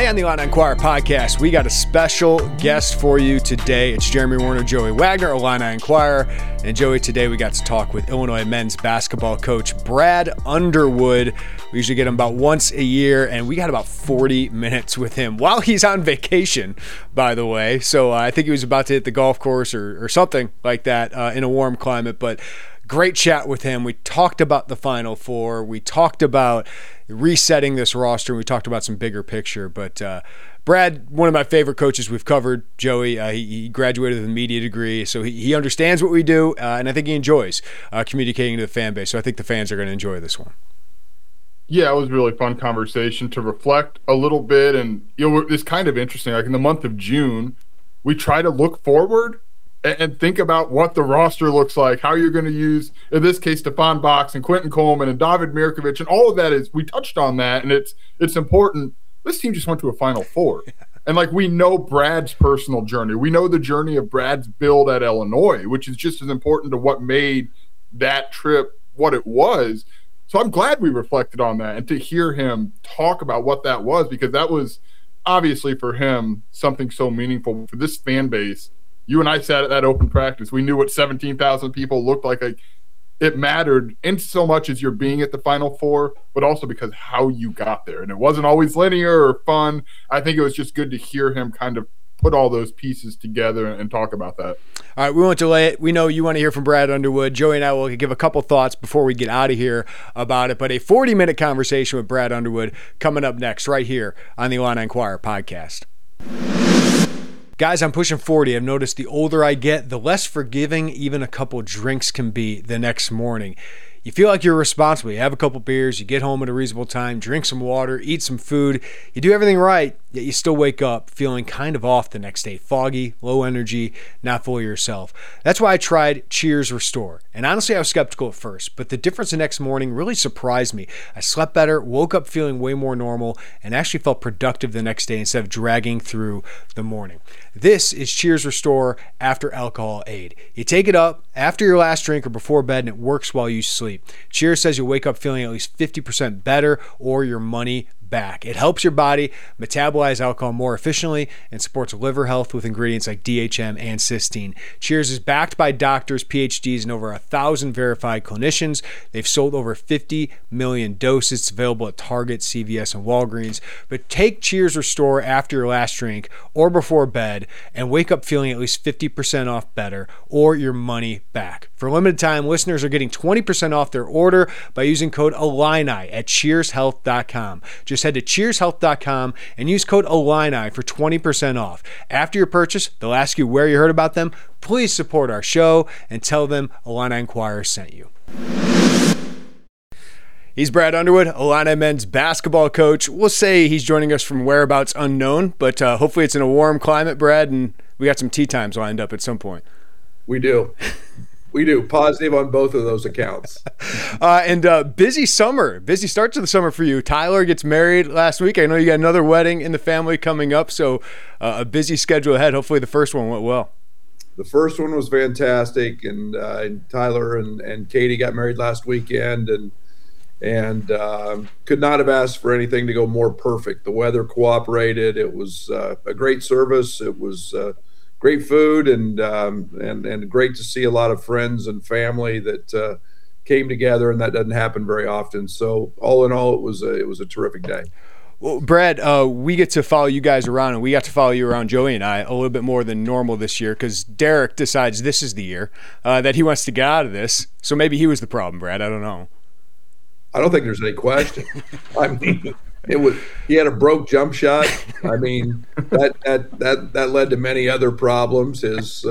on the Illini Inquirer podcast, we got a special guest for you today. It's Jeremy Werner, Joey Wagner, Illini Inquirer. And Joey, today we got to talk with Illinois men's basketball coach Brad Underwood. We usually get him about once a year, and we got about 40 minutes with him while he's on vacation, by the way. So I think he was about to hit the golf course or something like that in a warm climate. But great chat with him. We talked about the Final Four. We talked about resetting this roster. We talked about some bigger picture. But Brad, one of my favorite coaches we've covered, Joey, he graduated with a media degree, so he understands what we do, and I think he enjoys communicating to the fan base. So I think the fans are going to enjoy this one. Yeah, it was a really fun conversation to reflect a little bit. And, it's kind of interesting. Like in the month of June, we try to look forward and think about what the roster looks like, how you're going to use, in this case, Stephon Box and Quentin Coleman and David Mirkovic, and all of that is, we touched on that, and it's important. This team just went to a Final Four. And, we know Brad's personal journey. We know the journey of Brad's build at Illinois, which is just as important to what made that trip what it was. So I'm glad we reflected on that and to hear him talk about what that was, because that was obviously for him something so meaningful for this fan base. You and I sat at that open practice. We knew what 17,000 people looked like. It mattered in so much as you're being at the Final Four, but also because how you got there. And it wasn't always linear or fun. I think it was just good to hear him kind of put all those pieces together and talk about that. All right, we won't delay it. We know you want to hear from Brad Underwood. Joey and I will give a couple thoughts before we get out of here about it. But a 40-minute conversation with Brad Underwood coming up next right here on the Illini Inquirer podcast. Guys, I'm pushing 40. I've noticed the older I get, the less forgiving even a couple drinks can be the next morning. You feel like you're responsible. You have a couple beers, you get home at a reasonable time, drink some water, eat some food. You do everything right, yet you still wake up feeling kind of off the next day. Foggy, low energy, not fully yourself. That's why I tried Cheers Restore. And honestly, I was skeptical at first, but the difference the next morning really surprised me. I slept better, woke up feeling way more normal, and actually felt productive the next day instead of dragging through the morning. This is Cheers Restore After Alcohol Aid. You take it up after your last drink or before bed, and it works while you sleep. Cheers says you'll wake up feeling at least 50% better or your money back. It helps your body metabolize alcohol more efficiently and supports liver health with ingredients like DHM and cysteine. Cheers is backed by doctors, PhDs, and over 1,000 verified clinicians. They've sold over 50 million doses. It's available at Target, CVS, and Walgreens. But take Cheers Restore after your last drink or before bed and wake up feeling at least 50% off better or your money back. For a limited time, listeners are getting 20% off their order by using code Illini at cheershealth.com. Just head to cheershealth.com and use code Illini for 20% off. After your purchase, they'll ask you where you heard about them. Please support our show and tell them Illini Inquirer sent you. He's Brad Underwood, Illini men's basketball coach. We'll say he's joining us from whereabouts unknown, but hopefully it's in a warm climate, Brad, and we got some tea times lined up at some point. We do. We do. Positive on both of those accounts. And busy summer. Busy start to the summer for you. Tyler gets married last week. I know you got another wedding in the family coming up, so a busy schedule ahead. Hopefully the first one went well. The first one was fantastic, and Tyler and Katie got married last weekend, and could not have asked for anything to go more perfect. The weather cooperated. It was a great service. It was great food and great to see a lot of friends and family that came together, and that doesn't happen very often. So all in all, it was a terrific day. Well, Brad, we get to follow you guys around, and we got to follow you around, Joey and I, a little bit more than normal this year because Derek decides this is the year that he wants to get out of this. So maybe he was the problem, Brad. I don't know. I don't think there's any question. I mean, he had a broke jump shot. I mean, that led to many other problems. His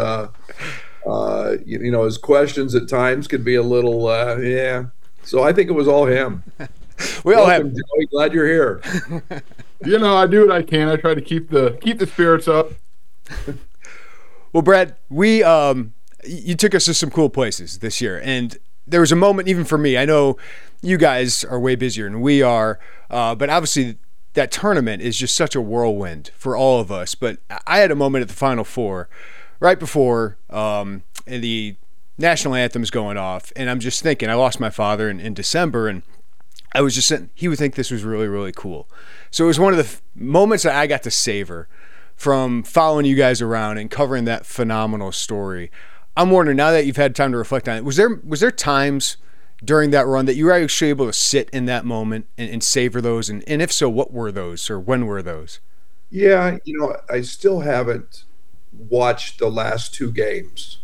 his questions at times could be a little So I think it was all him. Welcome, Joey. Glad you're here. I do what I can. I try to keep the spirits up. Well, Brad, you took us to some cool places this year, and there was a moment even for me. I know you guys are way busier than we are, but obviously that tournament is just such a whirlwind for all of us. But I had a moment at the Final Four right before the national anthem's going off, and I'm just thinking, I lost my father in December, and I was just saying he would think this was really, really cool. So it was one of the moments that I got to savor from following you guys around and covering that phenomenal story. I'm wondering, now that you've had time to reflect on it, was there times during that run that you were actually able to sit in that moment and savor those? And if so, what were those, or when were those? Yeah, I still haven't watched the last two games.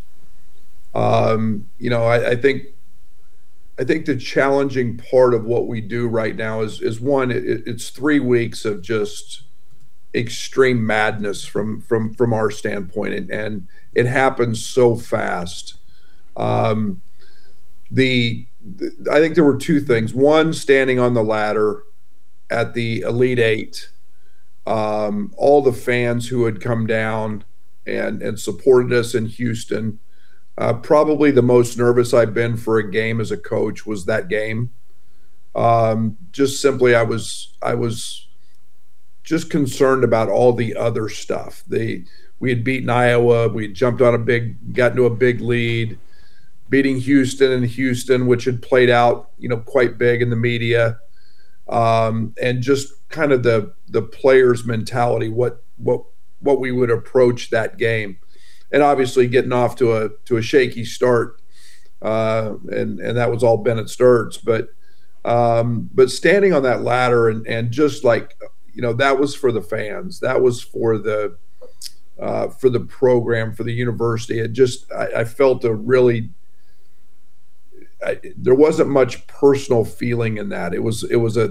I think the challenging part of what we do right now is one, it's 3 weeks of just extreme madness from our standpoint, and it happens so fast. I think there were two things. One, standing on the ladder at the Elite Eight, all the fans who had come down and supported us in Houston. Probably the most nervous I've been for a game as a coach was that game. Just simply, I was just concerned about all the other stuff. We had beaten Iowa, we had got into a big lead, beating Houston, which had played out, quite big in the media, and just kind of the players' mentality, what we would approach that game. And obviously getting off to a shaky start, and that was all Bennett Sturts. But standing on that ladder and just like, that was for the fans, that was for the program, for the university. I felt there wasn't much personal feeling in that. It was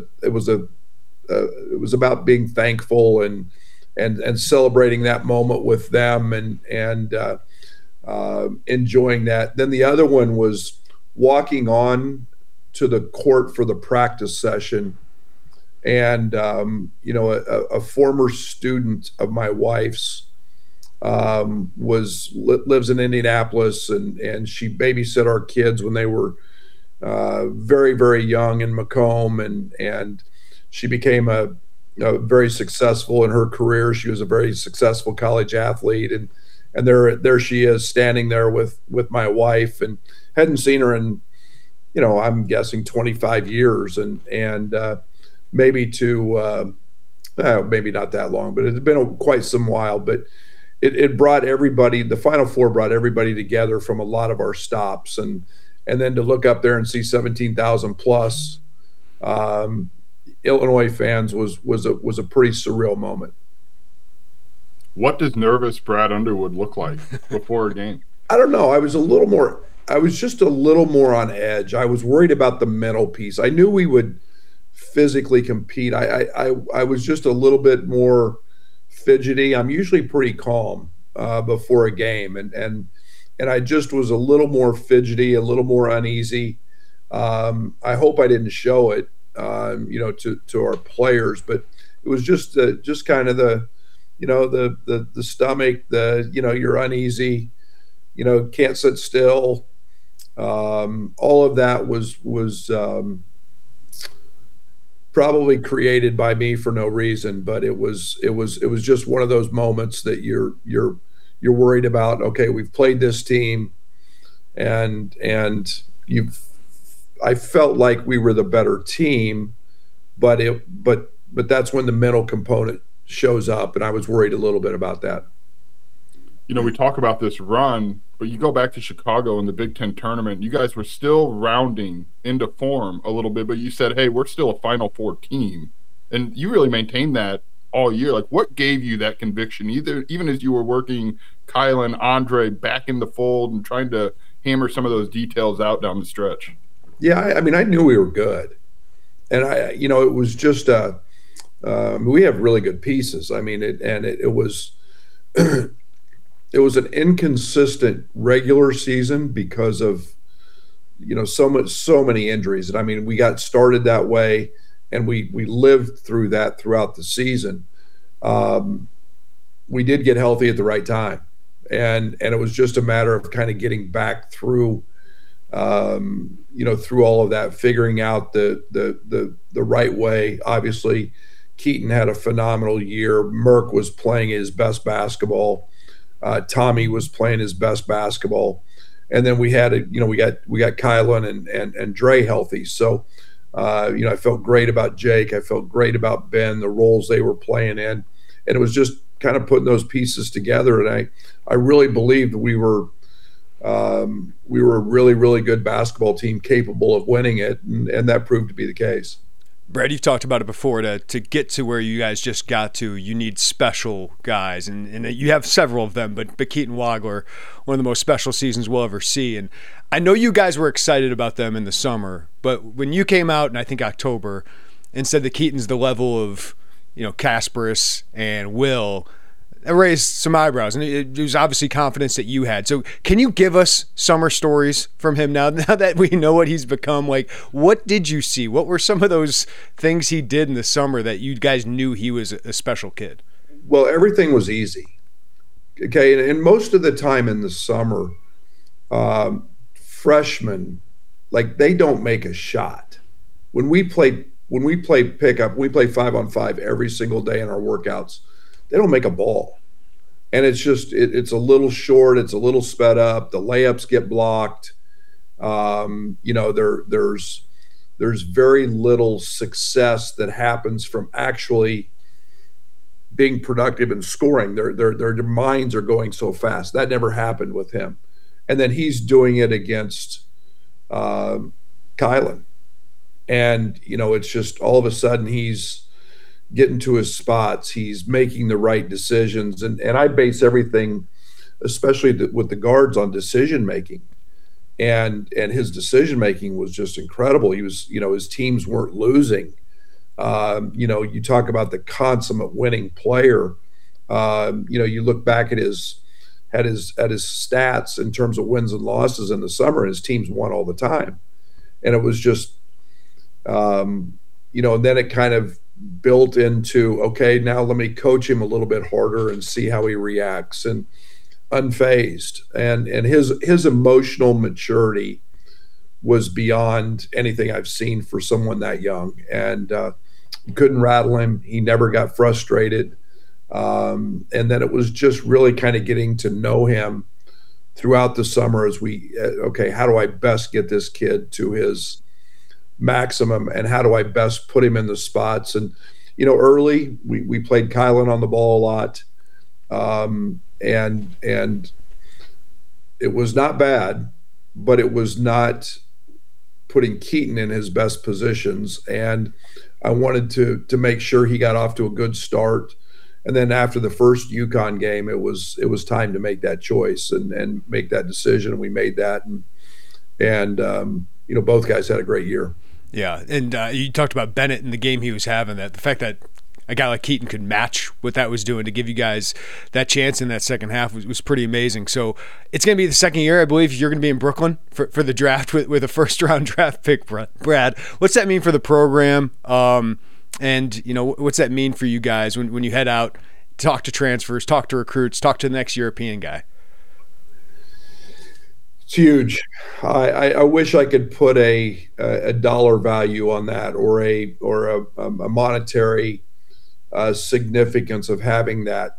about being thankful and celebrating that moment with them and enjoying that. Then the other one was walking on to the court for the practice session. And, a former student of my wife's lives in Indianapolis, and she babysat our kids when they were very, very young in Macomb, and she became very successful in her career. She was a very successful college athlete, and there she is standing there with my wife, and hadn't seen her in, I'm guessing 25 years, and maybe maybe not that long, but it's been quite some while. But it brought everybody. The Final Four brought everybody together from a lot of our stops, and then to look up there and see 17,000 plus Illinois fans was a pretty surreal moment. What does nervous Brad Underwood look like before a game? I don't know. I was just a little more on edge. I was worried about the mental piece. I knew we would physically compete. I was just a little bit more fidgety. I'm usually pretty calm before a game, and I just was a little more fidgety, a little more uneasy. I hope I didn't show it, to our players, but it was just kind of the stomach, you're uneasy, can't sit still. All of that was probably created by me for no reason, but it was just one of those moments that you're worried about. Okay, we've played this team, and I felt like we were the better team, but that's when the mental component shows up, and I was worried a little bit about that. We talk about this run, but you go back to Chicago in the Big Ten tournament, you guys were still rounding into form a little bit, but you said, hey, we're still a Final Four team. And you really maintained that all year. Like, what gave you that conviction, even as you were working Kyle and Andre back in the fold and trying to hammer some of those details out down the stretch? Yeah, I mean, I knew we were good. And it was just we have really good pieces. I mean, it was it was an inconsistent regular season because of so many injuries. And I mean, we got started that way, and we lived through that throughout the season. We did get healthy at the right time, and it was just a matter of kind of getting back through through all of that, figuring out the right way. Obviously, Keaton had a phenomenal year. Merck was playing his best basketball. Tommy was playing his best basketball, and then we had we got Kylan and Dre healthy. So I felt great about Jake. I felt great about Ben, the roles they were playing in. And it was just kind of putting those pieces together. And I really believed we were a really, really good basketball team capable of winning it. And that proved to be the case. Brad, you've talked about it before. To get to where you guys just got to, you need special guys, and you have several of them. But Keaton Wagler, one of the most special seasons we'll ever see. And I know you guys were excited about them in the summer, but when you came out in I think October and said that Keaton's the level of Kasparis and Will, it raised some eyebrows, and it was obviously confidence that you had. So can you give us summer stories from him now that we know what he's become? Like, what did you see? What were some of those things he did in the summer that you guys knew he was a special kid? Well, everything was easy. Okay, and most of the time in the summer, freshmen, like, they don't make a shot. When we play pickup, we play 5-on-5 every single day in our workouts. They don't make a ball. And it's just, it's a little short. It's a little sped up. The layups get blocked. There's very little success that happens from actually being productive and scoring. Their minds are going so fast. That never happened with him. And then he's doing it against Kylan. And, it's just all of a sudden he's getting to his spots. He's making the right decisions. And I base everything, especially with the guards, on decision making. And his decision making was just incredible. He was, his teams weren't losing. You talk about the consummate winning player. You look back at his stats in terms of wins and losses in the summer, and his teams won all the time. And it was just, and then it kind of built into, okay, now let me coach him a little bit harder and see how he reacts, and unfazed. And his emotional maturity was beyond anything I've seen for someone that young. And you couldn't rattle him. He never got frustrated. And then it was just really kind of getting to know him throughout the summer as okay, how do I best get this kid to his maximum, and how do I best put him in the spots? And early we played Kylan on the ball a lot, and it was not bad, but it was not putting Keaton in his best positions. And I wanted to make sure he got off to a good start. And then after the first UConn game, it was time to make that choice and make that decision. And we made that, and both guys had a great year. Yeah, and you talked about Bennett in the game he was having. That the fact that a guy like Keaton could match what that was doing to give you guys that chance in that second half was pretty amazing. So it's going to be the second year, I believe, you're going to be in Brooklyn for the draft with a first-round draft pick, Brad. What's that mean for the program? And what's that mean for you guys when you head out, talk to transfers, talk to recruits, talk to the next European guy? It's huge. I wish I could put a dollar value on that, or a monetary significance of having that.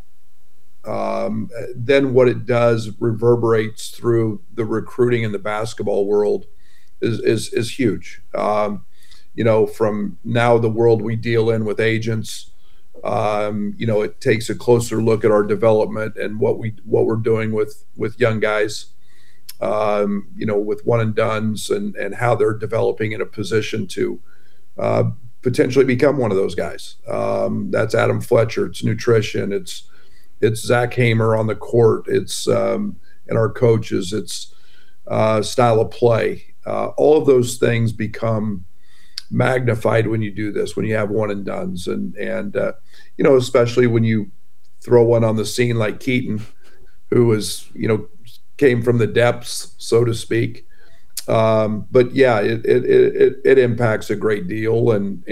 Then what it does reverberates through the recruiting in the basketball world is huge. From now the world we deal in with agents, it takes a closer look at our development and what we're doing with young guys. With one and dones and how they're developing in a position to potentially become one of those guys. That's Adam Fletcher. It's nutrition. It's Zach Hamer on the court. It's and our coaches. It's style of play. All of those things become magnified when you do this, when you have one and dones, and especially when you throw one on the scene like Keaton, who was came from the depths, so to speak. But yeah, it impacts a great deal, and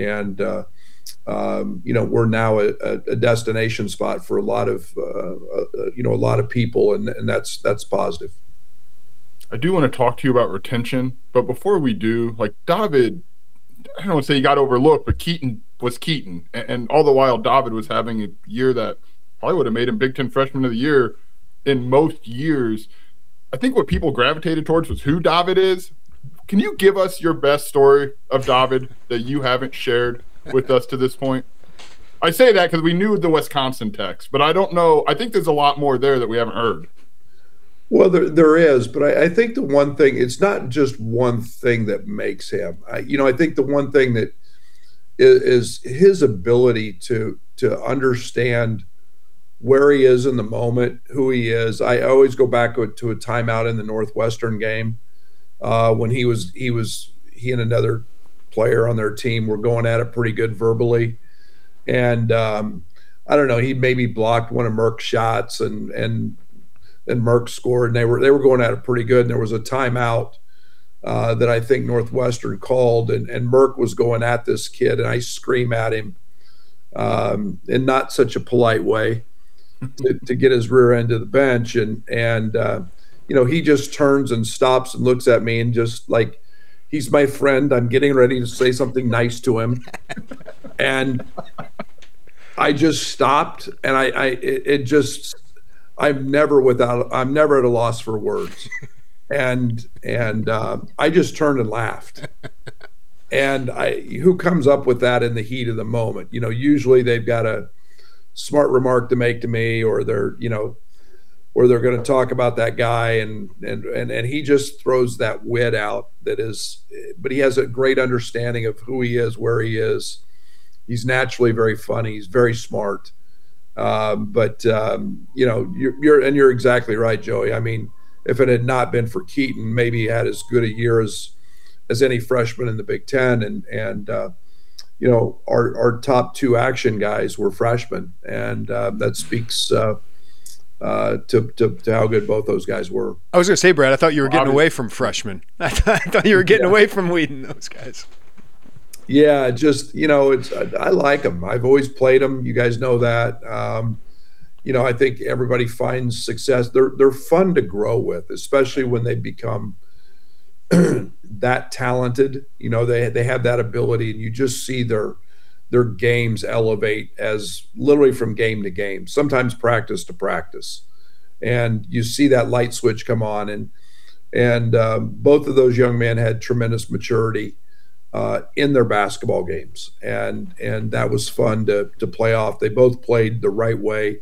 we're now a destination spot for a lot of people, and that's positive. I do want to talk to you about retention, but before we do, like David, I don't want to say he got overlooked, but Keaton was Keaton, and all the while David was having a year that probably would have made him Big Ten Freshman of the Year in most years. I think what people gravitated towards was who David is. can you give us your best story of David that you haven't shared with us to this point? I say that because we knew the Wisconsin text, but I don't know. I think there's a lot more there that we haven't heard. Well, there is, but I think the one thing, it's not just one thing that makes him. I think the one thing that is his ability to understand where he is in the moment, who he is. I always go back to a timeout in the Northwestern game when he and another player on their team were going at it pretty good verbally. And I don't know, he maybe blocked one of Merck's shots and Merck scored, and they were going at it pretty good. And there was a timeout that I think Northwestern called, and Merck was going at this kid, and I scream at him in not such a polite way to get his rear end to the bench, and he just turns and stops and looks at me and just like, he's my friend. I'm getting ready to say something nice to him, and I just stopped, and I'm never at a loss for words. And I just turned and laughed. And who comes up with that in the heat of the moment? Usually they've got a smart remark to make to me, or they're going to talk about that guy, and he just throws that wit out but he has a great understanding of who he is, where he is. He's naturally very funny. He's very smart. You're exactly right, Joey. I mean, if it had not been for Keaton, maybe he had as good a year as any freshman in the Big Ten. And our top two action guys were freshmen, and that speaks to how good both those guys were. I was going to say, Brad, I thought you were getting away from freshmen. I thought you were getting away from Whedon, those guys. Yeah, just, I like them. I've always played them. You guys know that. I think everybody finds success. They're fun to grow with, especially when they become that talented. They have that ability, and you just see their games elevate as literally from game to game, sometimes practice to practice. And you see that light switch come on, and both of those young men had tremendous maturity in their basketball games, and that was fun to play off. They both played the right way.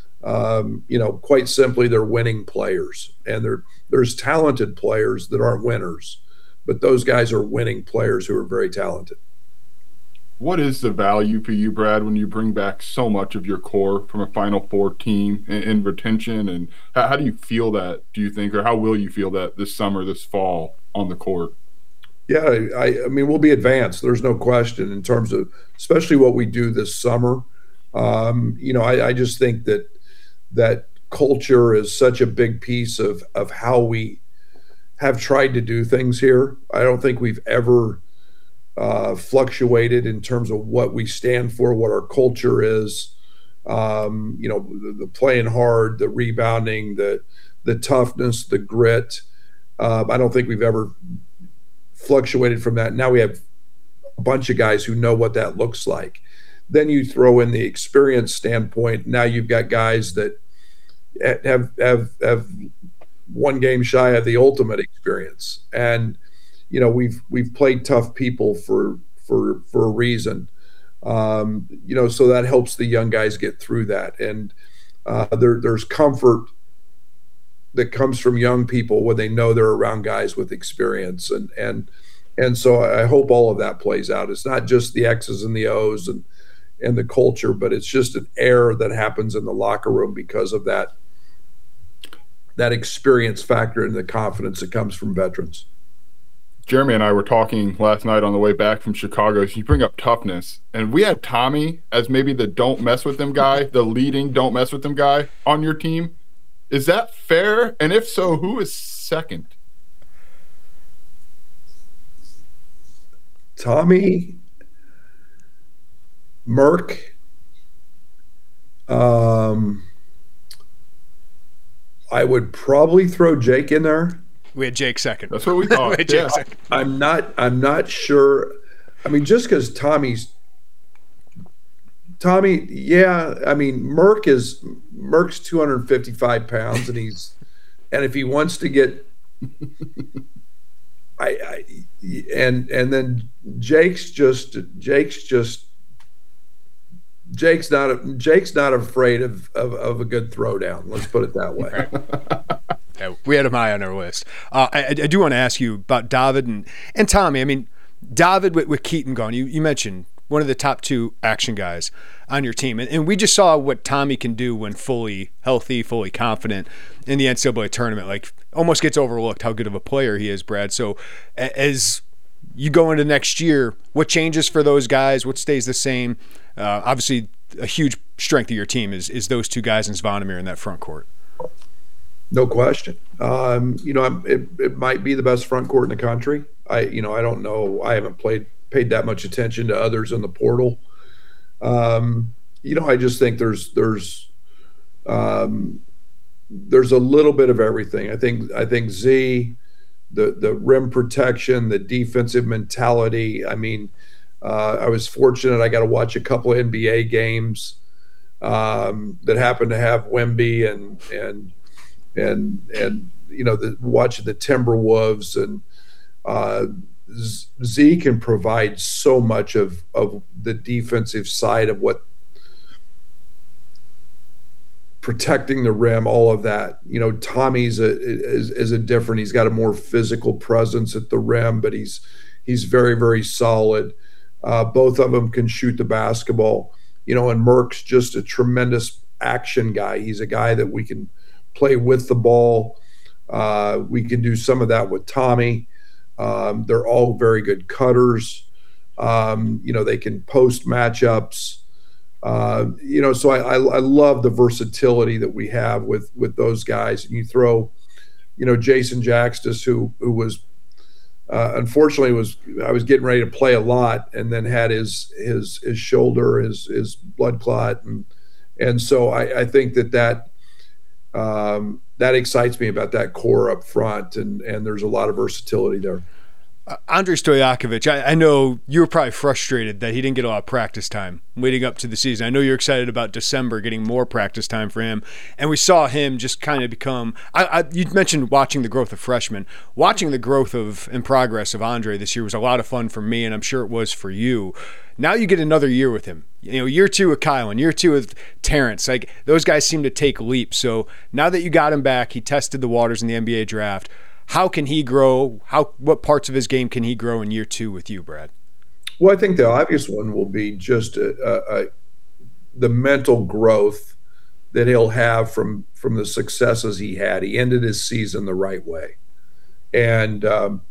Quite simply, they're winning players, and there's talented players that aren't winners, but those guys are winning players who are very talented. What is the value for you, Brad, when you bring back so much of your core from a Final Four team in retention, and how do you feel that, do you think, or how will you feel that this summer, this fall on the court? Yeah, I mean, we'll be advanced. There's no question in terms of, especially what we do this summer. I just think that culture is such a big piece of how we have tried to do things here. I don't think we've ever fluctuated in terms of what we stand for, what our culture is. The playing hard, the rebounding, the toughness, the grit. I don't think we've ever fluctuated from that. Now we have a bunch of guys who know what that looks like. Then you throw in the experience standpoint. Now you've got guys that have one game shy of the ultimate experience, and we've played tough people for a reason. So that helps the young guys get through that, and there's comfort that comes from young people when they know they're around guys with experience, and so I hope all of that plays out. It's not just the X's and the O's and the culture, but it's just an air that happens in the locker room because of that experience factor and the confidence that comes from veterans. Jeremy and I were talking last night on the way back from Chicago. You bring up toughness, and we had Tommy as maybe the don't mess with them guy, the leading don't mess with them guy on your team. Is that fair? And if so, who is second? Tommy, Merck, I would probably throw Jake in there. We had Jake second. That's what we thought. Jake second. I'm not sure. I mean, just because Tommy, yeah. I mean, Merck's 255 pounds, and if he wants to get and then Jake's not afraid of a good throwdown. Let's put it that way. Yeah, we had him high on our list. I do want to ask you about David and Tommy. I mean, David with Keaton gone, you mentioned one of the top two action guys on your team. And we just saw what Tommy can do when fully healthy, fully confident in the NCAA tournament. Like, almost gets overlooked how good of a player he is, Brad. So as you go into next year, what changes for those guys? What stays the same? Obviously, a huge strength of your team is those two guys in Zvonimir in that front court. No question. It might be the best front court in the country. I don't know. I haven't paid that much attention to others in the portal. I just think there's a little bit of everything. I think Z, the rim protection, the defensive mentality. I mean, I was fortunate. I got to watch a couple of NBA games that happened to have Wemby and watching the Timberwolves, and Z can provide so much of the defensive side of what protecting the rim, all of that. Tommy's is a different. He's got a more physical presence at the rim, but he's very, very solid. Both of them can shoot the basketball. And Merck's just a tremendous action guy. He's a guy that we can play with the ball. We can do some of that with Tommy. They're all very good cutters. They can post matchups. So I love the versatility that we have with those guys. And you throw, Jason Jaxtis, who was unfortunately I was getting ready to play a lot, and then had his shoulder, his blood clot, and so I think that excites me about that core up front, and there's a lot of versatility there. Andrej Stojakovic, I know you were probably frustrated that he didn't get a lot of practice time leading up to the season. I know you're excited about December getting more practice time for him, and we saw him just kind of become you mentioned watching the growth of freshmen. Watching the growth and progress of Andre this year was a lot of fun for me, and I'm sure it was for you. Now you get another year with him. Year two with Kyle and year two with Terrence. Like, those guys seem to take leaps. So now that you got him back, he tested the waters in the NBA draft. How can he grow? What parts of his game can he grow in year two with you, Brad? Well, I think the obvious one will be just the mental growth that he'll have from the successes he had. He ended his season the right way, and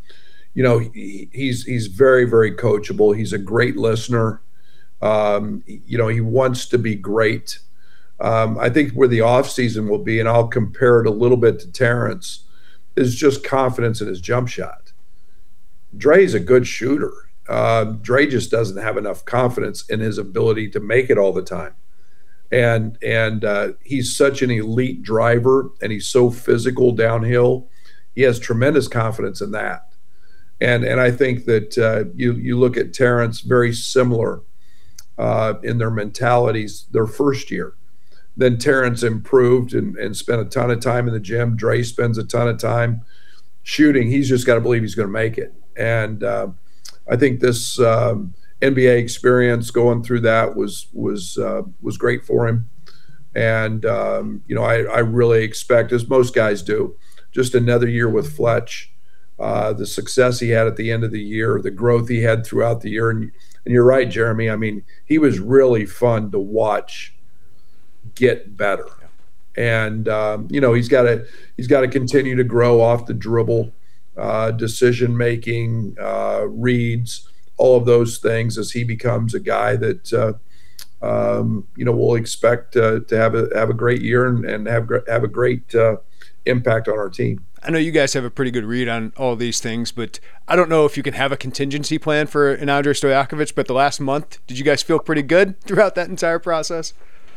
he's very, very coachable. He's a great listener. He wants to be great. I think where the offseason will be, and I'll compare it a little bit to Terrence, is just confidence in his jump shot. Dre's a good shooter. Dre just doesn't have enough confidence in his ability to make it all the time. And he's such an elite driver, and he's so physical downhill. He has tremendous confidence in that. And I think that you look at Terrence, very similar in their mentalities their first year. Then Terrence improved and spent a ton of time in the gym. Dre spends a ton of time shooting. He's just got to believe he's going to make it. And I think this NBA experience, going through that, was great for him. And I really expect, as most guys do, just another year with Fletch. The success he had at the end of the year, the growth he had throughout the year, and you're right, Jeremy. I mean, he was really fun to watch get better, and he's got to continue to grow off the dribble, decision making, reads, all of those things, as he becomes a guy that we'll expect to have a great year and have a great impact on our team. I know you guys have a pretty good read on all these things, but I don't know if you can have a contingency plan for an Andrej Stojakovic. But the last month, did you guys feel pretty good throughout that entire process?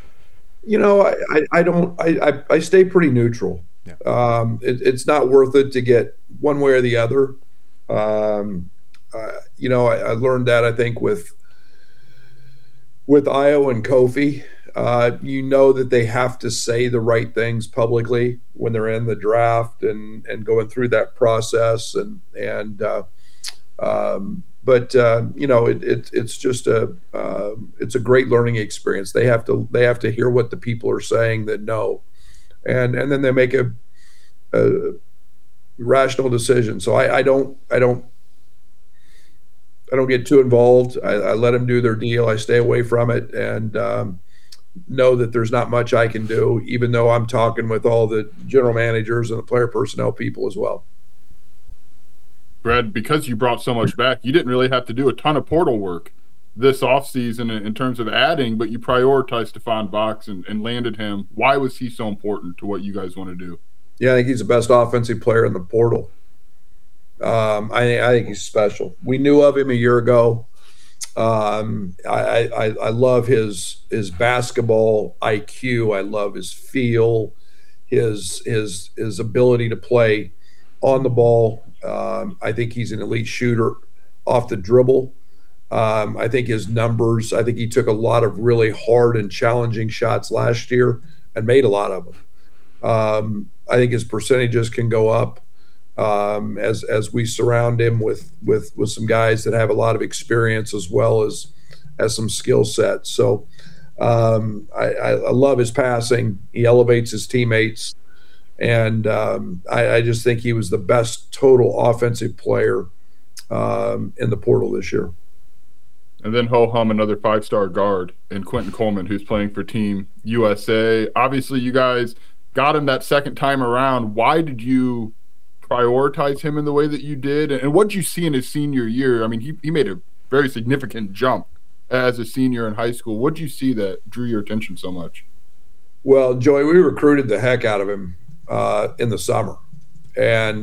I don't. I stay pretty neutral. Yeah. It's not worth it to get one way or the other. I learned that, I think, with Ayo and Kofi. You know that they have to say the right things publicly when they're in the draft and going through that process. It's just it's a great learning experience. They have to hear what the people are saying that know, and then they make a rational decision. So I don't get too involved. I let them do their deal. I stay away from it, and know that there's not much I can do, even though I'm talking with all the general managers and the player personnel people as well. Brad, because you brought so much back, you didn't really have to do a ton of portal work this offseason in terms of adding, but you prioritized Stephon Baux and landed him. Why was he so important to what you guys want to do? Yeah, I think he's the best offensive player in the portal. I think he's special. We knew of him a year ago. I love his basketball IQ. I love his feel, his ability to play on the ball. I think he's an elite shooter off the dribble. I think his numbers, I think he took a lot of really hard and challenging shots last year and made a lot of them. I think his percentages can go up as we surround him with some guys that have a lot of experience as well as some skill sets. So I love his passing. He elevates his teammates. And I just think he was the best total offensive player in the portal this year. And then ho-hum another 5-star guard in Quentin Coleman, who's playing for Team USA. Obviously, you guys got him that second time around. Why did you prioritize him in the way that you did? And what did you see in his senior year? I mean, he made a very significant jump as a senior in high school. What did you see that drew your attention so much? Well, Joey, we recruited the heck out of him in the summer. And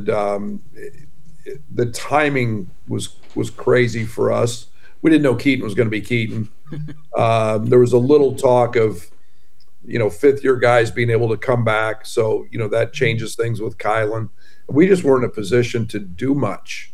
the timing was crazy for us. We didn't know Keaton was going to be Keaton. There was a little talk of, fifth-year guys being able to come back. So, that changes things with Kylan. We just weren't in a position to do much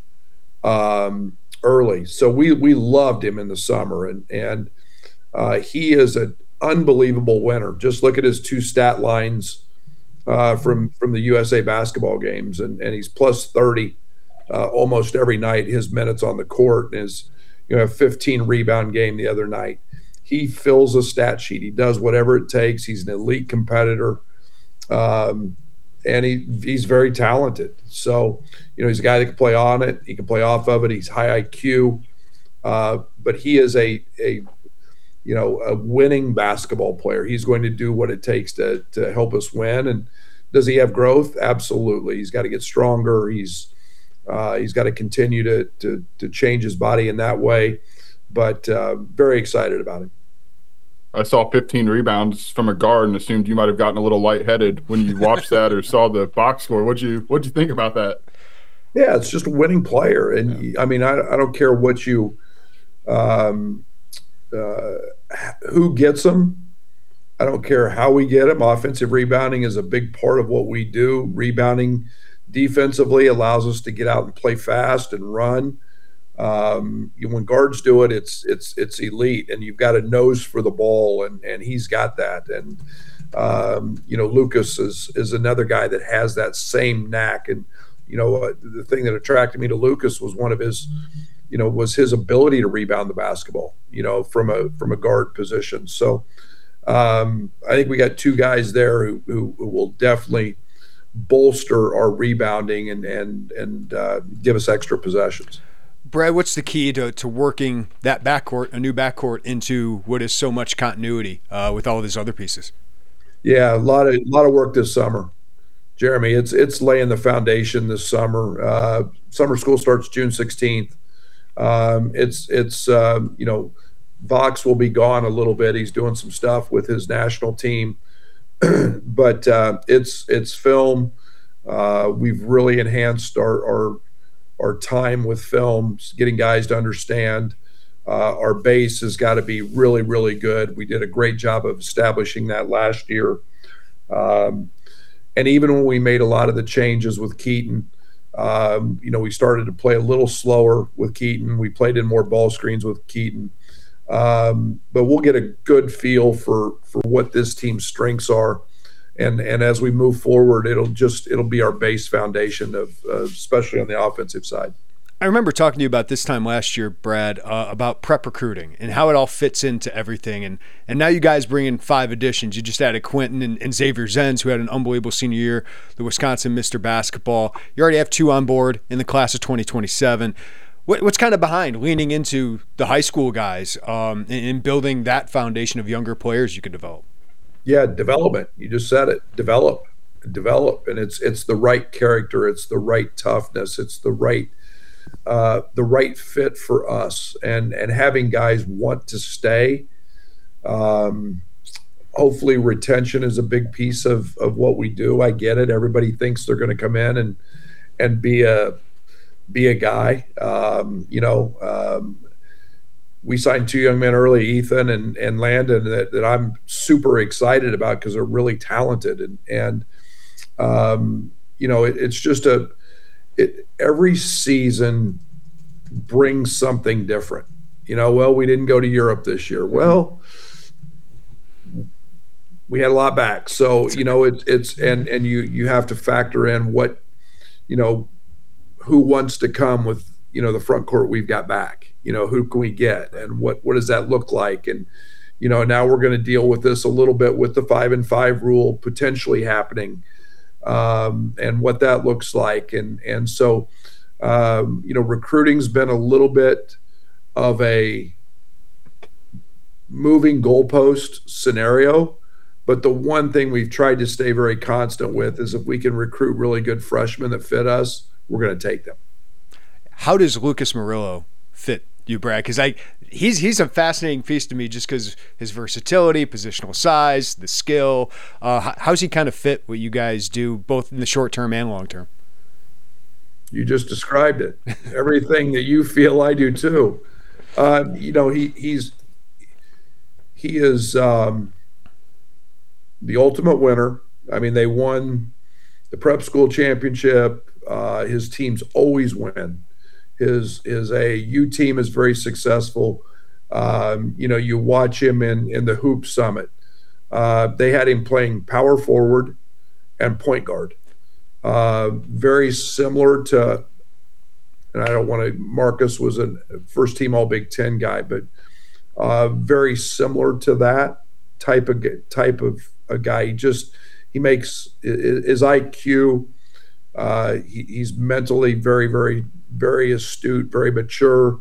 early. So we loved him in the summer. And he is an unbelievable winner. Just look at his 2 stat lines from the USA basketball games. And he's plus 30 almost every night, his minutes on the court, and his 15 rebound game the other night. He fills a stat sheet. He does whatever it takes. He's an elite competitor. And he's very talented. So, he's a guy that can play on it. He can play off of it. He's high IQ. But he is a winning basketball player. He's going to do what it takes to help us win. And does he have growth? Absolutely. He's got to get stronger. He's got to continue to change his body in that way. But very excited about him. I saw 15 rebounds from a guard and assumed you might have gotten a little lightheaded when you watched that or saw the box score. What'd you think about that? Yeah, it's just a winning player. And I mean, I don't care what who gets him. I don't care how we get him. Offensive rebounding is a big part of what we do. Rebounding defensively allows us to get out and play fast and run. When guards do it, it's elite, and you've got a nose for the ball, and he's got that. And Lucas is another guy that has that same knack. And the thing that attracted me to Lucas was one of his, was his ability to rebound the basketball, from a guard position. So I think we got 2 guys there who will definitely bolster our rebounding and give us extra possessions. Brad, what's the key to working that backcourt, a new backcourt, into what is so much continuity with all of these other pieces? Yeah, a lot of work this summer, Jeremy. It's laying the foundation this summer. Summer school starts June 16th. Vox will be gone a little bit. He's doing some stuff with his national team, but it's film. We've really enhanced our time with films, getting guys to understand. Our base has got to be really, really good. We did a great job of establishing that last year. And even when we made a lot of the changes with Keaton, we started to play a little slower with Keaton. We played in more ball screens with Keaton. But we'll get a good feel for what this team's strengths are. And as we move forward, it'll be our base foundation of especially on the offensive side. I remember talking to you about this time last year, Brad, about prep recruiting and how it all fits into everything. And now you guys bring in 5 additions. You just added Quentin and Xavier Zenz, who had an unbelievable senior year, the Wisconsin Mr. Basketball. You already have 2 on board in the class of 2027. What's kind of behind leaning into the high school guys and building that foundation of younger players you could develop? Yeah, development. You just said it. Develop, and it's the right character. It's the right toughness. It's the right fit for us, and having guys want to stay. Hopefully retention is a big piece of what we do. I get it. Everybody thinks they're going to come in and be a guy. We signed 2 young men early, Ethan and Landon, that I'm super excited about because they're really talented. It's just every season brings something different. Well, we didn't go to Europe this year. Well, we had a lot back. So, you have to factor in what, who wants to come with, the front court we've got back. Who can we get and what does that look like? And, now we're going to deal with this a little bit with the 5-and-5 rule potentially happening, and what that looks like. And so, recruiting's been a little bit of a moving goalpost scenario. But the one thing we've tried to stay very constant with is if we can recruit really good freshmen that fit us, we're going to take them. How does Lucas Murillo fit you, Brad? Because he's a fascinating piece to me just because his versatility, positional size, the skill. How's he kind of fit what you guys do, both in the short term and long term? You just described it. Everything that you feel, I do too. He is the ultimate winner. I mean, they won the prep school championship. His teams always win. His AAU team is very successful. You watch him in the Hoop Summit. They had him playing power forward and point guard. Very similar to, and I don't want to, Marcus was a first team All Big Ten guy, but very similar to that type of a guy. He makes his IQ. He's mentally very, very, very astute, very mature.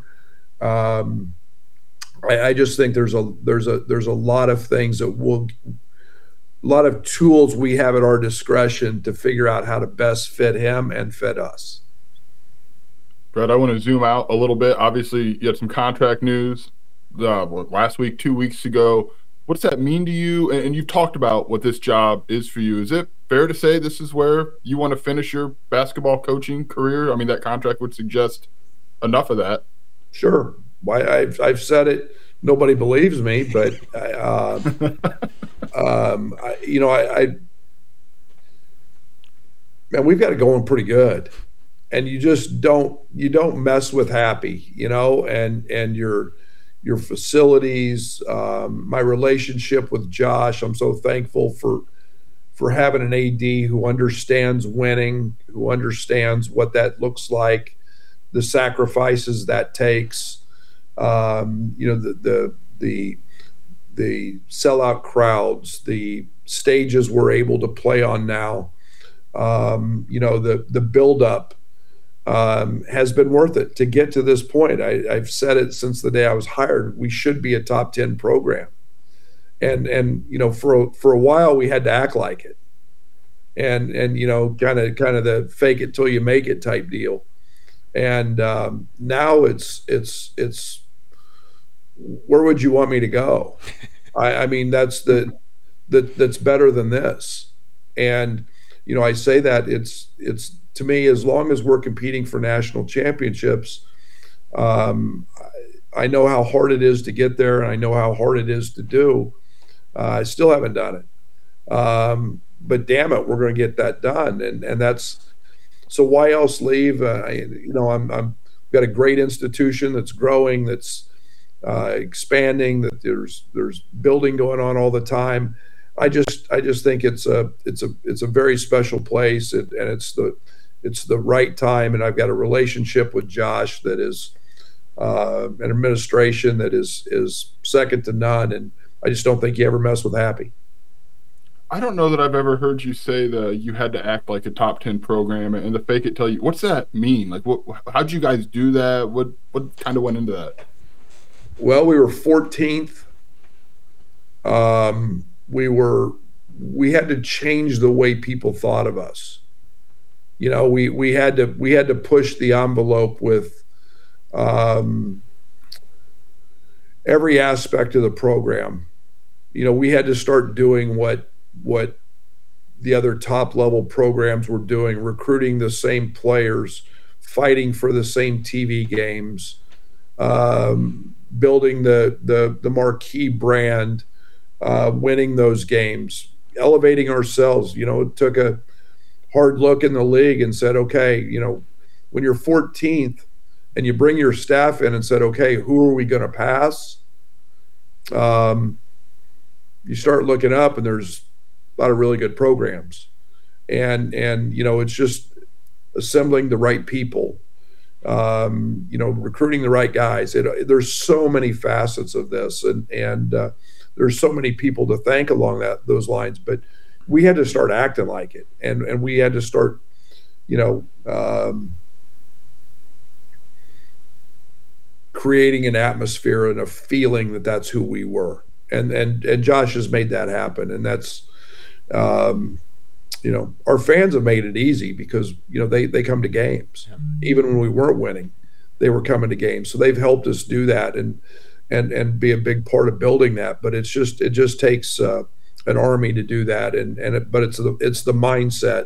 I just think there's a lot of things a lot of tools we have at our discretion to figure out how to best fit him and fit us. Brett, I want to zoom out a little bit. Obviously, you had some contract news last week, 2 weeks ago. What does that mean to you? And you've talked about what this job is for you. Is it fair to say this is where you want to finish your basketball coaching career? I mean, that contract would suggest enough of that. Sure. I've said it. Nobody believes me, but man, we've got it going pretty good, and you just don't mess with happy, and your facilities. My relationship with Josh, I'm so thankful for having an AD who understands winning, who understands what that looks like, the sacrifices that takes. The sellout crowds, the stages we're able to play on now, the buildup has been worth it to get to this point. I've said it since the day I was hired. We should be a top 10 program, and for a while we had to act like it, and kind of the fake it till you make it type deal. And now it's where would you want me to go? I mean, that's better than this. And I say that it's to me, as long as we're competing for national championships, I know how hard it is to get there, and I know how hard it is to do. I still haven't done it, but damn it, we're going to get that done, and that's. So why else leave? I'm got a great institution that's growing, that's expanding, that there's building going on all the time. I just think it's a very special place, and it's the right time. And I've got a relationship with Josh that is an administration that is second to none. And I just don't think you ever mess with Happy. I don't know that I've ever heard you say you had to act like a top 10 program and the fake it till you. What's that mean? Like, how'd you guys do that? What kind of went into that? Well, we were 14th. We had to change the way people thought of us. You know, we had to push the envelope with every aspect of the program. You know, we had to start doing what the other top level programs were doing, recruiting the same players, fighting for the same TV games, building the marquee brand, winning those games, elevating ourselves. You know, it took a hard look in the league and said, okay, you know, when you're 14th and you bring your staff in and said, okay, who are we going to pass? You start looking up and there's a lot of really good programs, and you know, it's just assembling the right people, you know, recruiting the right guys. There's so many facets of this, and there's so many people to thank along those lines. But we had to start acting like it, and we had to start, you know, creating an atmosphere and a feeling that that's who we were. And Josh has made that happen, and that's. You know, our fans have made it easy because, you know, they come to games. Yeah. Even when we weren't winning, they were coming to games. So they've helped us do that and be a big part of building that. But it just takes an army to do that. But it's the mindset.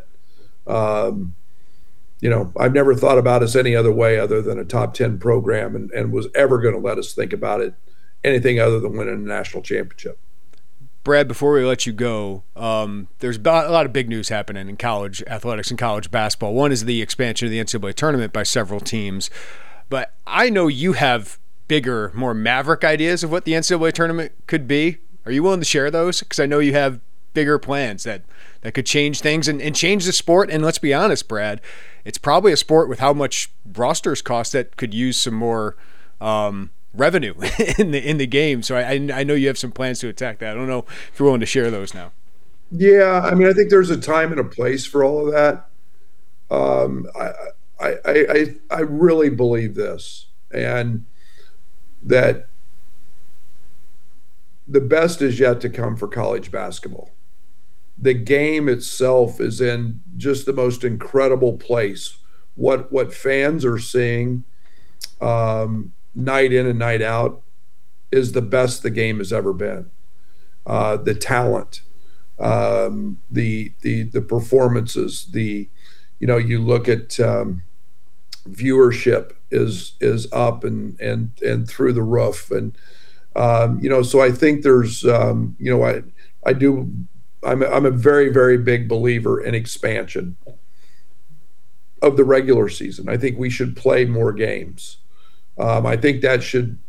You know, I've never thought about us any other way other than a top 10 program, and was ever going to let us think about it anything other than winning a national championship. Brad, before we let you go, there's a lot of big news happening in college athletics and college basketball. One is the expansion of the NCAA tournament by several teams. But I know you have bigger, more maverick ideas of what the NCAA tournament could be. Are you willing to share those? Because I know you have bigger plans that could change things and change the sport. And let's be honest, Brad, it's probably a sport with how much rosters cost that could use some more revenue in the game. So I know you have some plans to attack that. I don't know if you're willing to share those now. Yeah, I mean, I think there's a time and a place for all of that. I really believe this, and that the best is yet to come for college basketball. The game itself is in just the most incredible place. What fans are seeing night in and night out is the best the game has ever been. The talent, the performances, you you look at viewership is up and through the roof, and so I think there's I'm a very, very big believer in expansion of the regular season. I think we should play more games. I think that should.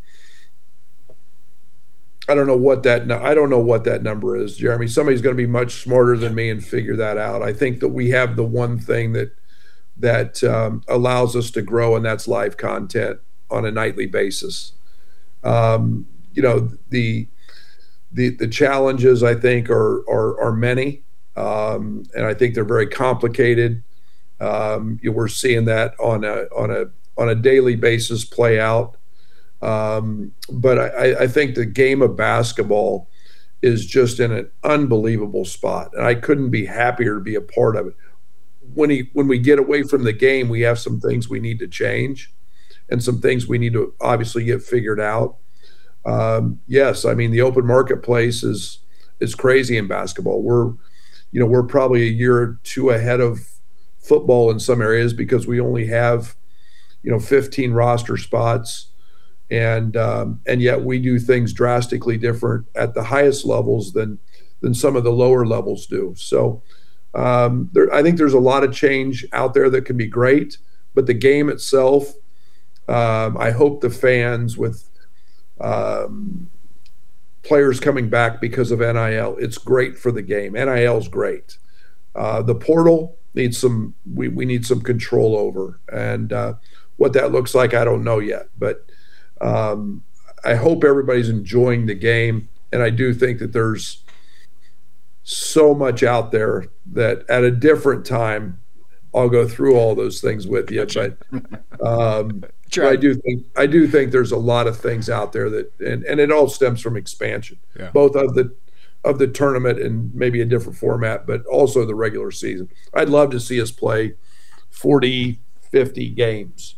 I don't know what that number is, Jeremy. Somebody's going to be much smarter than me and figure that out. I think that we have the one thing that allows us to grow, and that's live content on a nightly basis. The challenges, I think, are many, and I think they're very complicated. We're seeing that on a daily basis play out. But I think the game of basketball is just in an unbelievable spot, and I couldn't be happier to be a part of it. When we get away from the game, we have some things we need to change, and some things we need to obviously get figured out. Yes, I mean the open marketplace is crazy in basketball. We're probably a year or two ahead of football in some areas because we only have 15 roster spots. And yet we do things drastically different at the highest levels than some of the lower levels do. So I think there's a lot of change out there that can be great, but the game itself, I hope the fans with players coming back because of NIL. It's great for the game. NIL is great. The portal needs we need some control over. And what that looks like, I don't know yet. But I hope everybody's enjoying the game. And I do think that there's so much out there that at a different time, I'll go through all those things with you. But Sure. I do think there's a lot of things out there that, and it all stems from expansion, both of the tournament and maybe a different format, but also the regular season. I'd love to see us play 40, 50 games.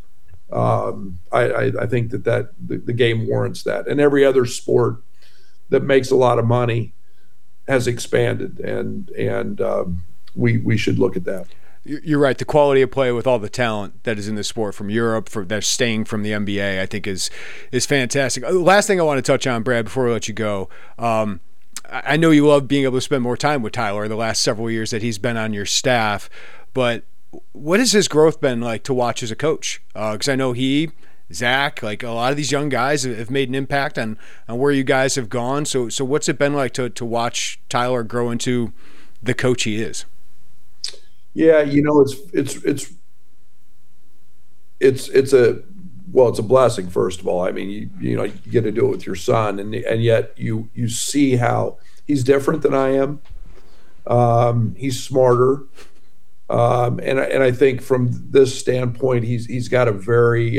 I think that the game warrants that, and every other sport that makes a lot of money has expanded, and we should look at that. You're right. The quality of play with all the talent that is in the sport from Europe, that's staying from the NBA, I think is fantastic. Last thing I want to touch on, Brad, before we let you go. I know you love being able to spend more time with Tyler the last several years that he's been on your staff, but what has his growth been like to watch as a coach? Because I know Zach, like a lot of these young guys have made an impact on where you guys have gone. So what's it been like to watch Tyler grow into the coach he is? Yeah, it's a blessing, first of all. I mean, you get to do it with your son, and yet you see how he's different than I am. He's smarter, and I think from this standpoint, he's got a very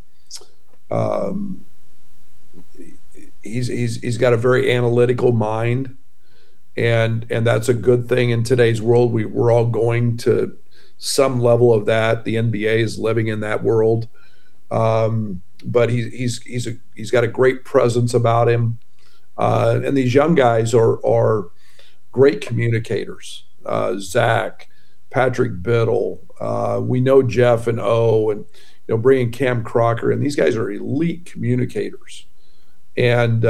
he's got a very analytical mind. And that's a good thing in today's world. We're all going to some level of that. The NBA is living in that world, but he's got a great presence about him. And these young guys are great communicators. Zach, Patrick Biddle, we know Jeff and O, and bringing Cam Crocker, and these guys are elite communicators. And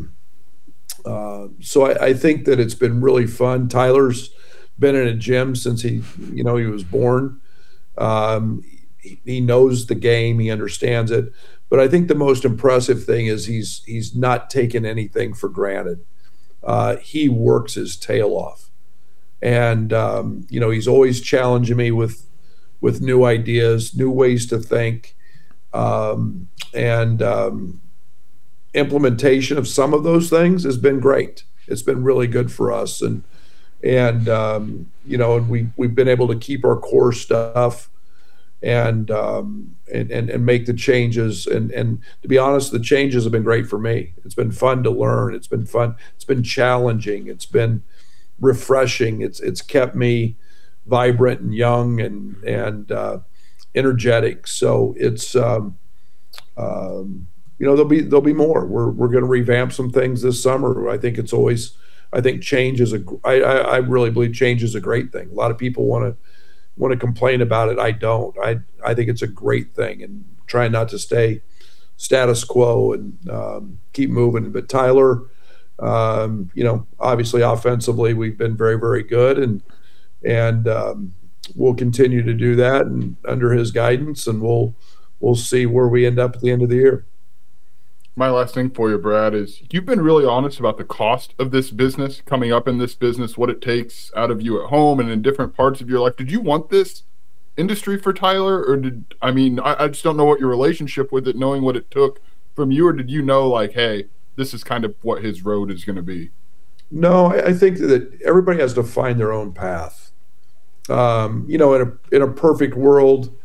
so I think that it's been really fun. Tyler's been in a gym since he was born. He knows the game. He understands it. But I think the most impressive thing is he's not taken anything for granted. He works his tail off. And, he's always challenging me with new ideas, new ways to think. Implementation of some of those things has been great. It's been really good for us, and we've been able to keep our core stuff and make the changes. And to be honest, the changes have been great for me. It's been fun to learn. It's been fun. It's been challenging. It's been refreshing. It's kept me vibrant and young and energetic. So it's there'll be more. We're going to revamp some things this summer. I think change is I really believe change is a great thing. A lot of people want to complain about it. I don't. I think it's a great thing, and trying not to stay status quo and keep moving. But Tyler, obviously offensively we've been very, very good, and we'll continue to do that and under his guidance, and we'll see where we end up at the end of the year. My last thing for you, Brad, is you've been really honest about the cost of this business, coming up in this business, what it takes out of you at home and in different parts of your life. Did you want this industry for Tyler, or I just don't know what your relationship with it, knowing what it took from you, or did you know, like, hey, this is kind of what his road is going to be? No, I think that everybody has to find their own path. In a perfect world,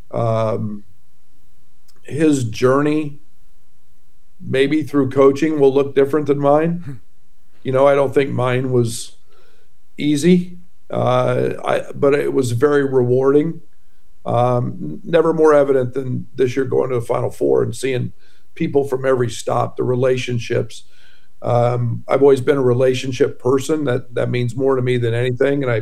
his journey maybe through coaching will look different than mine. I don't think mine was easy, but it was very rewarding. Never more evident than this year going to the Final Four and seeing people from every stop, the relationships. I've always been a relationship person. That means more to me than anything. And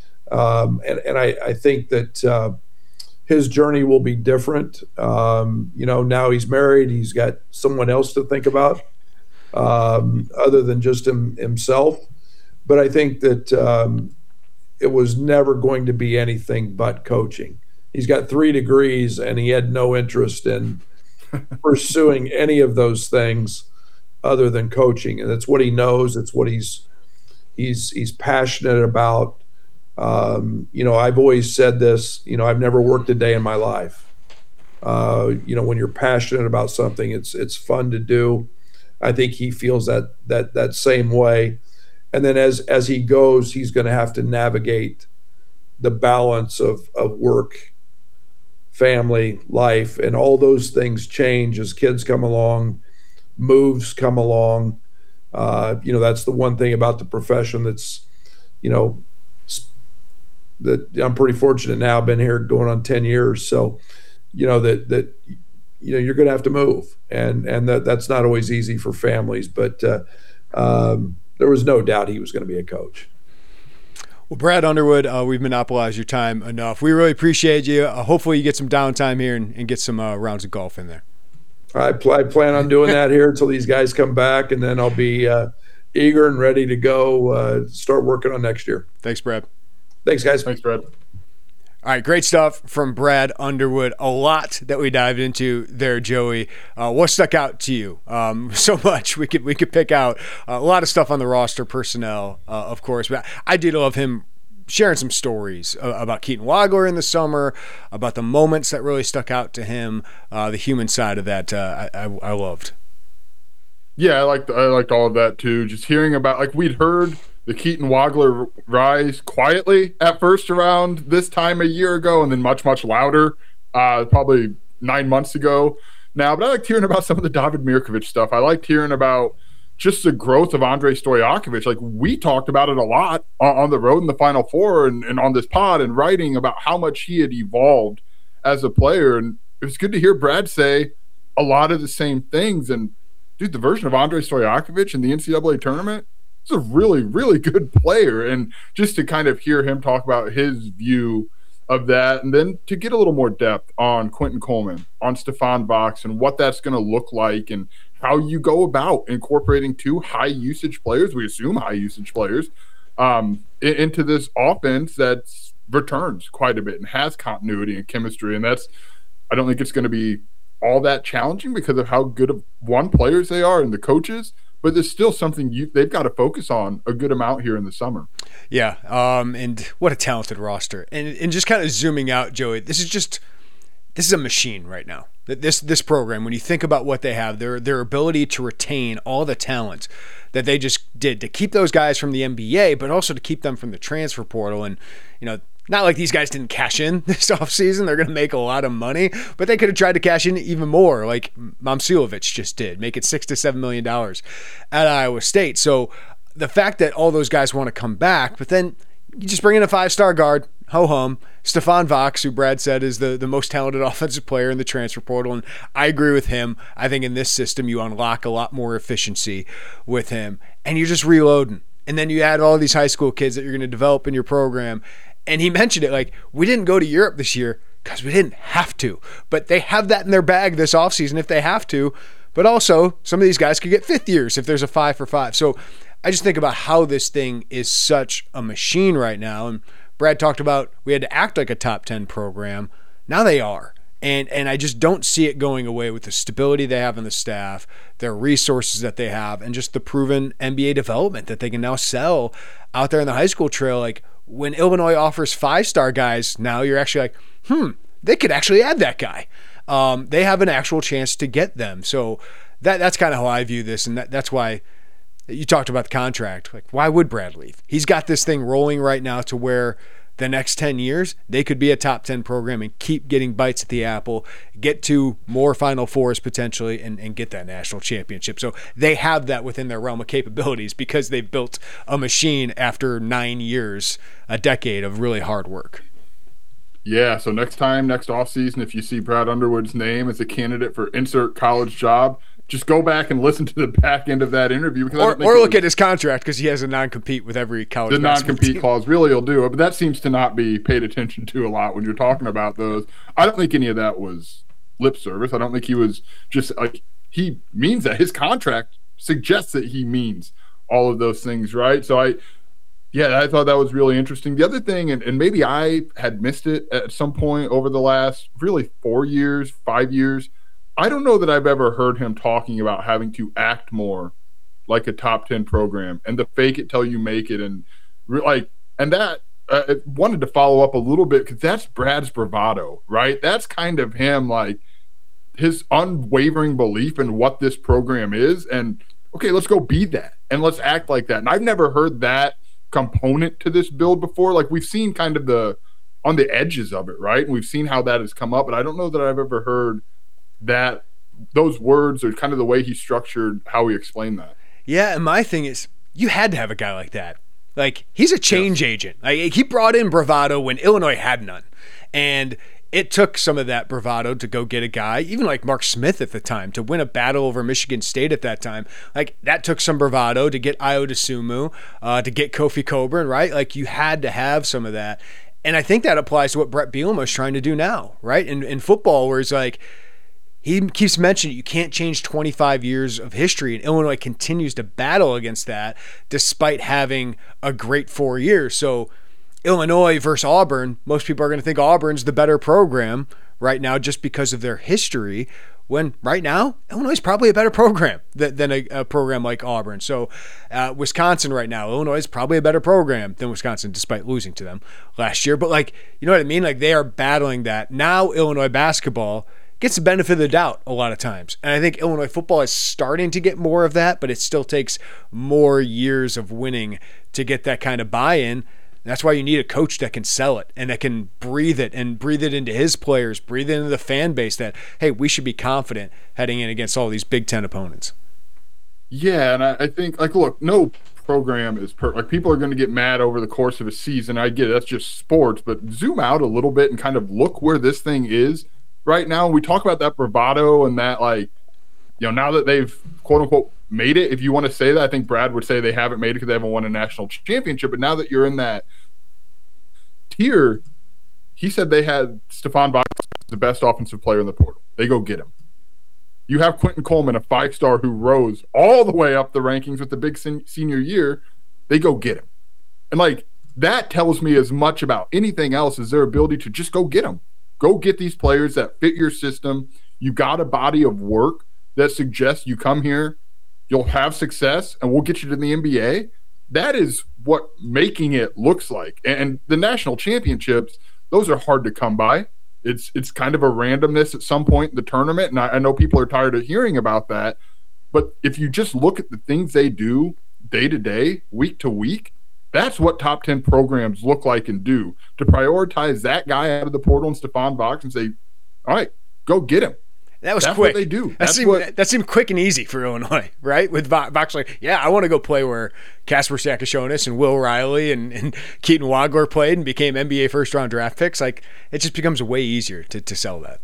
I think that his journey will be different. Now he's married. He's got someone else to think about other than just himself. But I think that it was never going to be anything but coaching. He's got 3 degrees, and he had no interest in pursuing any of those things. other than coaching, and it's what he knows. It's what he's passionate about. I've always said this. I've never worked a day in my life. When you're passionate about something, it's fun to do. I think he feels that same way. And then as he goes, he's going to have to navigate the balance of work, family, life, and all those things change as kids come along, moves come along. That's the one thing about the profession that's, that I'm pretty fortunate now. I've been here going on 10 years. So, you're going to have to move, and that's not always easy for families, but there was no doubt he was going to be a coach. Well, Brad Underwood, we've monopolized your time enough. We really appreciate you. Hopefully you get some downtime here and get some rounds of golf in there. I plan on doing that here until these guys come back, and then I'll be eager and ready to go start working on next year. Thanks, Brad. Thanks, guys. Thanks, Brad. All right, great stuff from Brad Underwood. A lot that we dived into there, Joey. What stuck out to you? So much we could pick out. A lot of stuff on the roster, personnel, of course. But I did love him sharing some stories about Keaton Wagler in the summer, about the moments that really stuck out to him, the human side of that. I loved. Yeah, I liked all of that too. Just hearing about, we'd heard the Keaton Wagler rise quietly at first around this time a year ago, and then much, much louder, probably 9 months ago now. But I liked hearing about some of the David Mirkovic stuff. I liked hearing about just the growth of Andrei Stojakovic. We talked about it a lot on the road in the Final Four and on this pod and writing about how much he had evolved as a player. And it was good to hear Brad say a lot of the same things. And, dude, the version of Andrei Stojakovic in the NCAA tournament, he's a really, really good player. And just to kind of hear him talk about his view of that, and then to get a little more depth on Quentin Coleman, on Stefan Vox, and what that's going to look like, and how you go about incorporating two high-usage players, we assume high-usage players, into this offense that returns quite a bit and has continuity and chemistry. And I don't think it's going to be all that challenging because of how good of players they are and the coaches, but there's still something they've got to focus on a good amount here in the summer. Yeah, and what a talented roster. And just kind of zooming out, Joey, this is a machine right now. This program, when you think about what they have, their ability to retain all the talent that they just did to keep those guys from the NBA, but also to keep them from the transfer portal. And, not like these guys didn't cash in this offseason. They're going to make a lot of money, but they could have tried to cash in even more, like Momcilovic just did, make it $6 to $7 million at Iowa State. So the fact that all those guys want to come back, but then you just bring in a 5-star guard, ho-hum, Stefan Vox, who Brad said is the most talented offensive player in the transfer portal, and I agree with him. I think in this system you unlock a lot more efficiency with him, and you're just reloading. And then you add all these high school kids that you're going to develop in your program. And he mentioned it, we didn't go to Europe this year because we didn't have to. But they have that in their bag this offseason if they have to. But also, some of these guys could get fifth years if there's a 5 for 5. So I just think about how this thing is such a machine right now. And Brad talked about we had to act like a top 10 program. Now they are. And I just don't see it going away with the stability they have in the staff, their resources that they have, and just the proven NBA development that they can now sell out there in the high school trail. When Illinois offers 5-star guys, now you're actually they could actually add that guy. They have an actual chance to get them. So that's kind of how I view this, and that's why you talked about the contract. Why would Brad leave? He's got this thing rolling right now to where the next 10 years, they could be a top 10 program and keep getting bites at the apple, get to more Final Fours potentially, and get that national championship. So they have that within their realm of capabilities because they've built a machine after 9 years, a decade of really hard work. Yeah, so next offseason, if you see Brad Underwood's name as a candidate for insert college job, just go back and listen to the back end of that interview. Or look at his contract because he has a non-compete with every college. The non-compete clause really will do it, but that seems to not be paid attention to a lot when you're talking about those. I don't think any of that was lip service. I don't think he was just he means that. His contract suggests that he means all of those things, right? So I thought that was really interesting. The other thing, and maybe I had missed it at some point over the last really 4 years, 5 years, I don't know that I've ever heard him talking about having to act more like a top 10 program and the fake it till you make it. And that I wanted to follow up a little bit because that's Brad's bravado, right? That's kind of him, like his unwavering belief in what this program is. And okay, let's go be that and let's act like that. And I've never heard that component to this build before. Like we've seen kind of on the edges of it, right? And we've seen how that has come up, but I don't know that I've ever heard that those words or kind of the way he structured how he explained that. Yeah, and my thing is, you had to have a guy like that. Like, he's a change agent. Like, he brought in bravado when Illinois had none. And it took some of that bravado to go get a guy, even like Mark Smith at the time, to win a battle over Michigan State at that time. Like, that took some bravado to get Ayo Dosunmu, to get Kofi Coburn, right? Like, you had to have some of that. And I think that applies to what Brett Bielema is trying to do now, right? In football, where it's like, he keeps mentioning you can't change 25 years of history, and Illinois continues to battle against that despite having a great 4 years. So Illinois versus Auburn, most people are going to think Auburn's the better program right now just because of their history, when right now Illinois is probably a better program than a program like Auburn. So Wisconsin right now, Illinois is probably a better program than Wisconsin despite losing to them last year. But like, you know what I mean? Like, they are battling that. Now Illinois basketball gets the benefit of the doubt a lot of times. And I think Illinois football is starting to get more of that, but it still takes more years of winning to get that kind of buy-in. That's why you need a coach that can sell it and that can breathe it into his players, breathe it into the fan base that, hey, we should be confident heading in against all these Big Ten opponents. Yeah, and I think, like, look, no program is perfect. Like, people are going to get mad over the course of a season. I get it. That's just sports. But zoom out a little bit and kind of look where this thing is right now. We talk about that bravado and that, like, you know, now that they've quote unquote made it, if you want to say that, I think Brad would say they haven't made it because they haven't won a national championship. But now that you're in that tier, he said they had Stephon Box, the best offensive player in the portal. They go get him. You have Quentin Coleman, a 5-star who rose all the way up the rankings with the big senior year. They go get him. And like, that tells me as much about anything else as their ability to just go get them. Go get these players that fit your system. You got a body of work that suggests you come here, you'll have success, and we'll get you to the NBA. That is what making it looks like. And the national championships, those are hard to come by. It's kind of a randomness at some point in the tournament, and I know people are tired of hearing about that. But if you just look at the things they do day to day, week to week, that's what top 10 programs look like and do. To prioritize that guy out of the portal and Stephon Box and say, all right, go get him. That was That's quick. What they do. That seemed quick and easy for Illinois, right? With Box, like, yeah, I want to go play where Casper Sakashonis and Will Riley and Keaton Wagler played and became NBA first-round draft picks. Like, it just becomes way easier to sell that.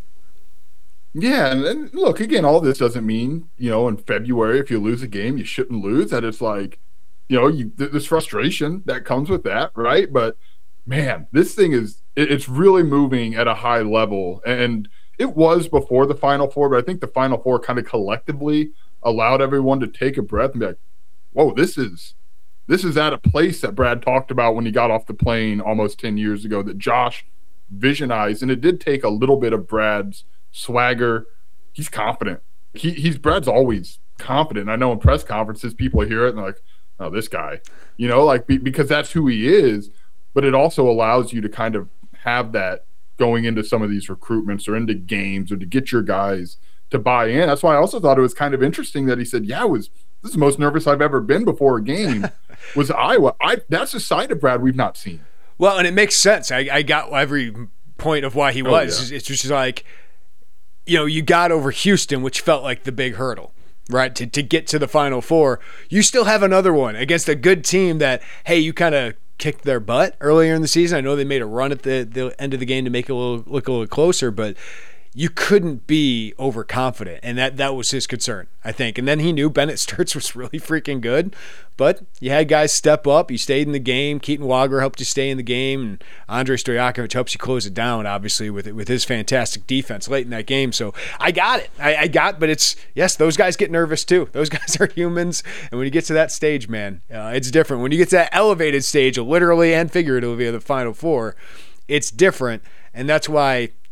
Yeah, and look, again, all this doesn't mean, you know, in February, if you lose a game, you shouldn't lose. That it's like, you know, there's frustration that comes with that, right? But, man, this thing it's really moving at a high level. And it was before the Final Four, but I think the Final Four kind of collectively allowed everyone to take a breath and be like, whoa, this is at a place that Brad talked about when he got off the plane almost 10 years ago that Josh visionized. And it did take a little bit of Brad's swagger. He's confident. Brad's always confident. I know in press conferences, people hear it and they're like, oh, this guy, you know, like because that's who he is. But it also allows you to kind of have that going into some of these recruitments or into games or to get your guys to buy in. That's why I also thought it was kind of interesting that he said, yeah, this is the most nervous I've ever been before a game was Iowa. That's a side of Brad we've not seen. Well, and it makes sense. I got every point of why he was. Yeah. It's just like, you know, you got over Houston, which felt like the big hurdle, right? To get to the Final Four. You still have another one against a good team that, hey, you kind of kicked their butt earlier in the season. I know they made a run at the end of the game to make it look a little closer, but you couldn't be overconfident, and that was his concern, I think. And then he knew Bennett Sturtz was really freaking good, but you had guys step up. You stayed in the game. Keaton Wagler helped you stay in the game, and Andrei Stojakovic helps you close it down, obviously, with his fantastic defense late in that game. So I got it. But it's, yes, those guys get nervous too. Those guys are humans, and when you get to that stage, man, it's different. When you get to that elevated stage, literally and figuratively of the Final Four, it's different, and that's why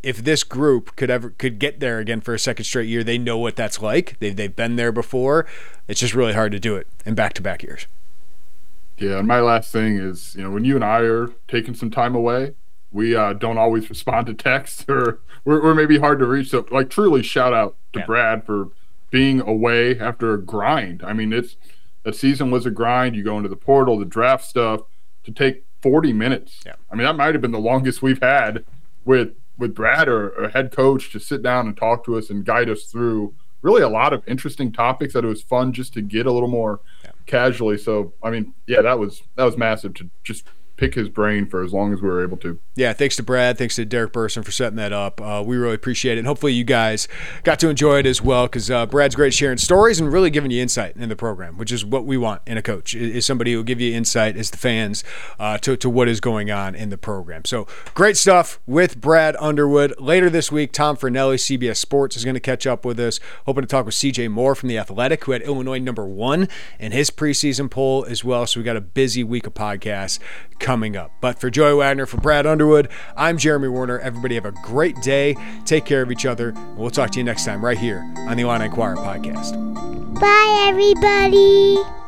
if this group could get there again for a second straight year, they know what that's like. They've been there before. It's just really hard to do it in back-to-back years. Yeah, and my last thing is, when you and I are taking some time away, we don't always respond to texts, or we're maybe hard to reach. So, truly shout out to Brad for being away after a grind. I mean, that season was a grind. You go into the portal, the draft stuff, to take 40 minutes. Yeah. I mean, that might have been the longest we've had with Brad or a head coach to sit down and talk to us and guide us through really a lot of interesting topics that it was fun just to get a little more casually. So, I mean, that was massive to just pick his brain for as long as we were able to. Yeah, thanks to Brad. Thanks to Derek Burson for setting that up. We really appreciate it. And hopefully you guys got to enjoy it as well, because Brad's great at sharing stories and really giving you insight in the program, which is what we want in a coach, is somebody who will give you insight as the fans to what is going on in the program. So great stuff with Brad Underwood. Later this week, Tom Fornelli, CBS Sports, is going to catch up with us. Hoping to talk with CJ Moore from The Athletic, who had Illinois #1 in his preseason poll as well. So we got a busy week of podcasts coming up. But for Joey Wagner, for Brad Underwood, I'm Jeremy Werner. Everybody have a great day. Take care of each other. And we'll talk to you next time right here on the Illini Inquirer podcast. Bye, everybody.